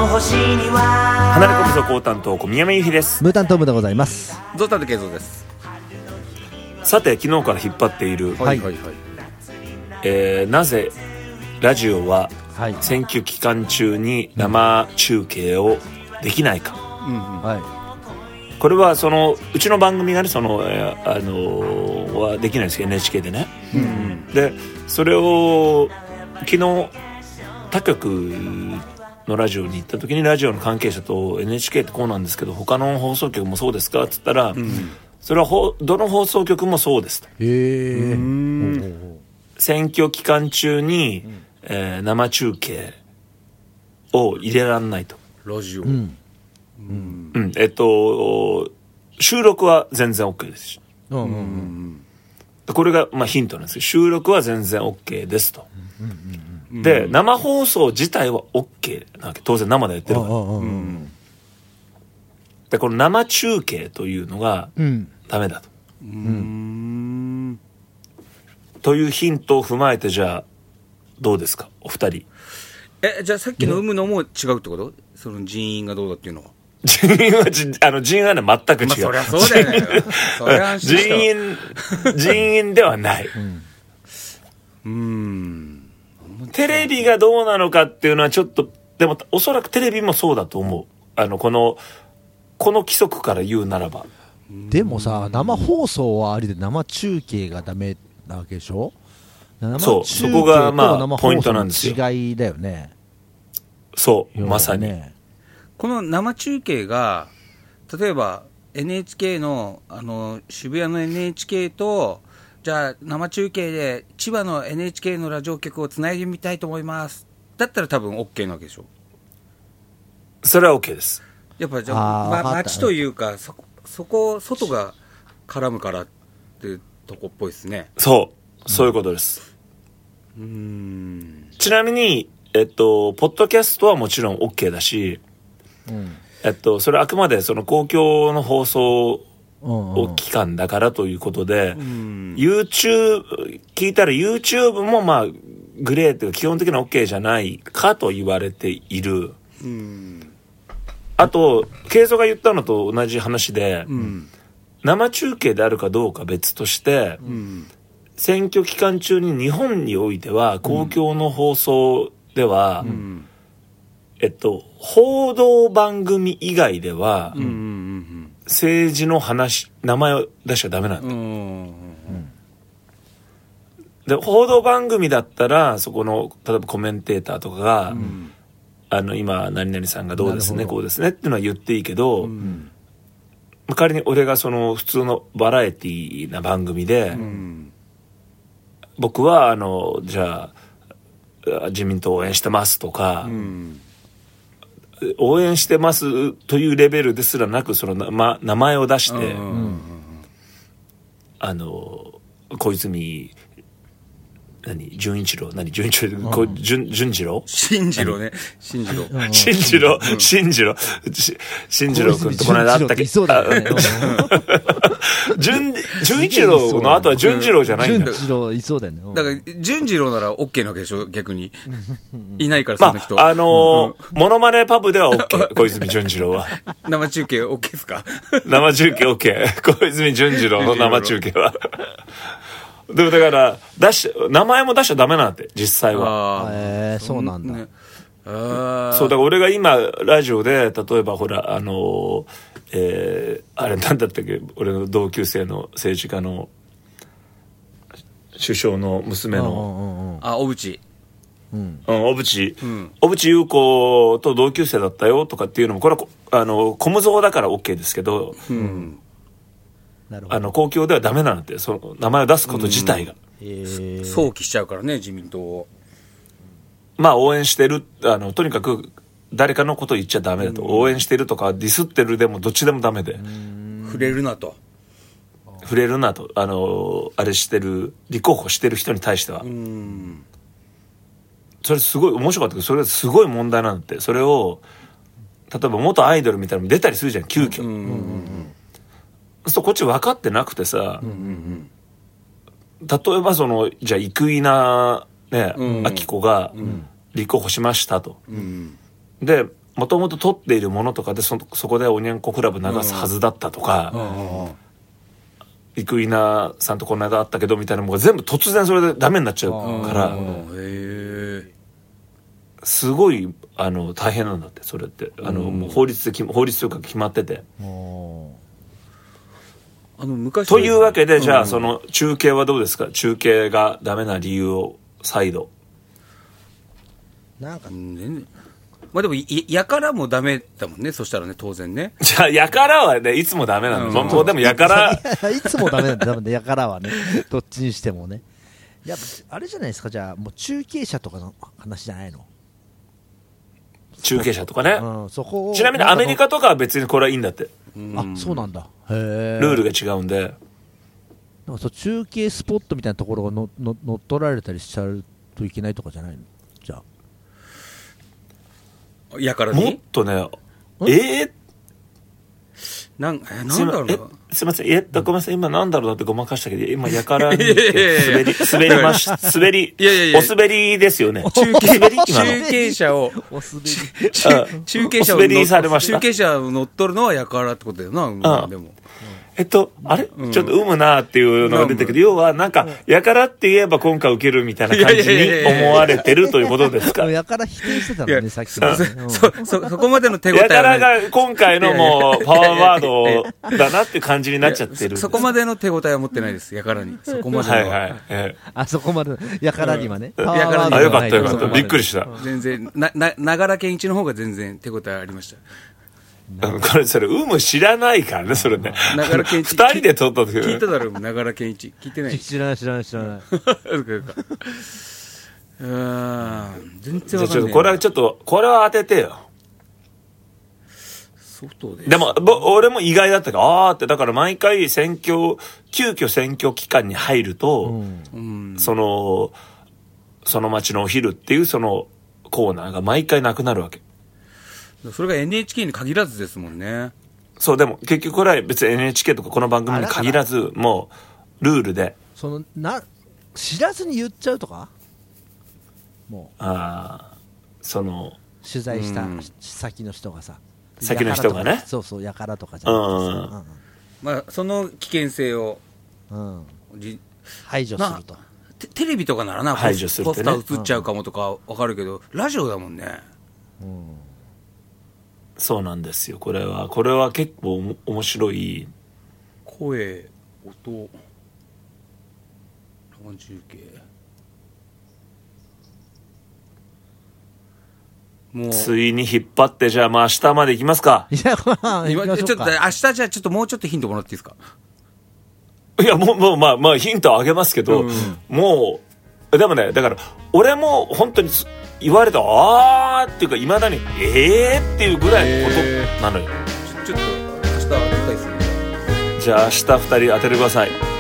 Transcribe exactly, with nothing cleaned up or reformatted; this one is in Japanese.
の星には離れ込むぞ高担当小宮山由紀です。 ムータントームでございます。 ゾウタルケイゾウです。 さて昨日から引っ張っている、 はいはいはい、 えー、なぜラジオは選挙期間中に生中継をできないか、うんうん、はい、これはそのうちの番組がねその、えー、あのー、はできないんですけど エヌエイチケー でね、うんうん、でそれを昨日他局のラジオに行った時にラジオの関係者と エヌエイチケー ってこうなんですけど他の放送局もそうですかって言ったら、うん、それはほどの放送局もそうですと。へー、選挙期間中に、うんえー、生中継を入れらんないとラジオ、 うんうんうん、えっと収録は全然 OK ですし、うんうんうん、これがまあヒントなんですけど収録は全然 OK ですと、うんうんうん、で生放送自体は OK なわけ当然生でやってるから、うん、でこの生中継というのがダメだと、うんうん、というヒントを踏まえてじゃあどうですかお二人。 えじゃあさっきの有無のも違うってこと？その人員がどうだっていうのは人員はあの人員はね全く違う、まあ、 そりゃそうだよねそりゃ人員人員ではない、うん、うーんテレビがどうなのかっていうのはちょっとでもおそらくテレビもそうだと思う。あのこのこの規則から言うならばでもさ生放送はありで生中継がダメなわけでしょ。 そうそこがまあポイントなんですよ。 違いだよね。 そうまさにこの生中継が例えば エヌエイチケー の, あの渋谷の エヌエイチケー とじゃあ生中継で千葉の エヌエイチケー のラジオ局をつないでみたいと思いますだったら多分 OK なわけでしょ。 それは OK です。 やっぱじゃあ、ま、街というかそこそこ外が絡むからっていうとこっぽいですね。 そうそういうことです、うん、うーんちなみにえっとポッドキャストはもちろん OK だし、うんえっと、それはあくまでその公共の放送を機関だからということで、うん、YouTube 聞いたら YouTube もまあグレーっていうか基本的には OK じゃないかと言われている、うん、あと慶三が言ったのと同じ話で、うん、生中継であるかどうか別として、うん、選挙期間中に日本においては公共の放送では、うんうんえっと、報道番組以外では、うんうんうん、政治の話名前を出しちゃダメなんだ、うんうんうん、で報道番組だったらそこの例えばコメンテーターとかが、うん、あの今何々さんがどうですねこうですねっていうのは言っていいけど、うん、仮に俺がその普通のバラエティーな番組で、うん、僕はあのじゃあ自民党を応援してますとか、うん応援してますというレベルですらなくそのな、ま、名前を出して、うん、あの小泉何純一郎何純一郎、うん、純純次郎新次郎ね新次郎新次郎新次郎新次郎君とこの間会ったけど純純一郎の後は純次郎じゃないんだ。 純次郎いそうだよね。 だから純次郎なら OK なわけでしょ逆にいないからその人、 まあ、あのーうん、モノマネパブでは OK 小泉純次郎は生中継 OK ですか生中継 OK 小泉純次郎の生中継はでもだから出し名前も出しちゃダメなんだって実際は。 へえー、そうなんだ、ね、 あそうだから俺が今ラジオで例えばほらあのー、えー、あれなんだったっけ俺の同級生の政治家の首相の娘のあ小渕うん、小渕、うん、小渕優子と同級生だったよとかっていうのもこれはあのコムゾーだから OK ですけど、うんあの公共ではダメなんだってその名前を出すこと自体が、 うんえー、想起しちゃうからね自民党をまあ応援してるあのとにかく誰かのことを言っちゃダメだと、うん、応援してるとかディスってるでもどっちでもダメで触れるなと触れるなとあのあれしてる立候補してる人に対してはうんそれすごい面白かったけどそれすごい問題なんだって。それを例えば元アイドルみたいなのも出たりするじゃん急遽、うんうんうんそうこっち分かってなくてさ、うんうんうん、例えばそのじゃあ生稲ね、うんうん、明子が立候補しましたと、うんうん、でもともと撮っているものとかで そ, そこでおにゃんこクラブ流すはずだったとか、生稲さんとこの間あったけどみたいなのが全部突然それでダメになっちゃうから、すごいあの大変なんだって。それってあのもう法律で法律というか決まってて、 あの昔というわけで、じゃあその中継はどうですか。中継がダメな理由を再度。 なんか全然、まあでもやからもダメだもんね。そしたらね、当然ね。 じゃあやからはねいつもダメなの、うん、もうでもやからいつもダメなんだ。多分ねやからはねどっちにしてもね。やっぱあれじゃないですか。じゃあもう中継車とかの話じゃないの。 中継車とかね、 うん、そこをちなみにアメリカとかは別にこれはいいんだって。 あ、そうなんだ。へー。 ルールが違うんで。 なんかそう中継スポットみたいなところがのの乗っ取られたりしちゃうといけないとかじゃないの。じゃあやからにもっとね、えー、 なんえなんだろうな。 すいません、えっとごめんなさい、今なんだろうなってごまかしたけど、今やからに滑り滑りまし滑りいやいやいやお滑りですよね。 中継中継車をお滑り中継車をお滑りされました。 中継車を乗っ取るのはやからってことだよな。うん、でも。 えっと、あれ、うん、ちょっとうむなっていうのが出てくる。要は、なんか、やからって言えば今回受けるみたいな感じに思われてるということですか。 やから否定してたのね、さっきの、ね。そ、そ、そこまでの手応えは、ね。 やからが今回のもう、パワーワードだなっていう感じになっちゃってる。 そこまでの手応えは持ってないです、やからに。そこまでの。 はいはい。 あそこまで、やからにはね。 やからには。あ、よかったよかった。びっくりした。 全然、な、な、ながら健一の方が全然手応えありました。 これそれ有無知らないからね。それねながら健一二人で撮った時聞いただろう。ながら健一聞いてない。 知らない知らない知らないうん全然わかんない。 じゃあちょっとこれはちょっとこれは当ててよ。 外ででも俺も意外だったからあーって。だから毎回選挙急遽選挙期間に入ると、うん、そのその街のお昼っていうそのコーナーが毎回なくなるわけ。 それが エヌエイチケー に限らずですもんね。 そう、でも結局これは別に エヌエイチケー とかこの番組に限らず、もうルールでそのな知らずに言っちゃうとかもうああその取材した先の人がさ、 先の人がね、 そうそうやからとかじゃなくてさ、うんうん、 まあその危険性を、 うん、排除すると。 テ, テレビとかならな排除するって、ね、 ポスター映っちゃうかもとか分かるけど、うん、ラジオだもんね。 うん、 そうなんですよ。これはこれは結構面白い。 声、音、生中継。 もうついに引っ張って、じゃあまあ明日まで行きますか。 いや、 今ちょっと明日じゃあちょっともうちょっとヒントもらっていいですか。 いやもうもうまあまあヒントあげますけど、うん、もうでもね、だから俺も本当に言われたあーっていうかいまだにえーっていうぐらいのことなのよ。 ちょっと明日当てたいですね。 じゃあ明日ふたり当ててください。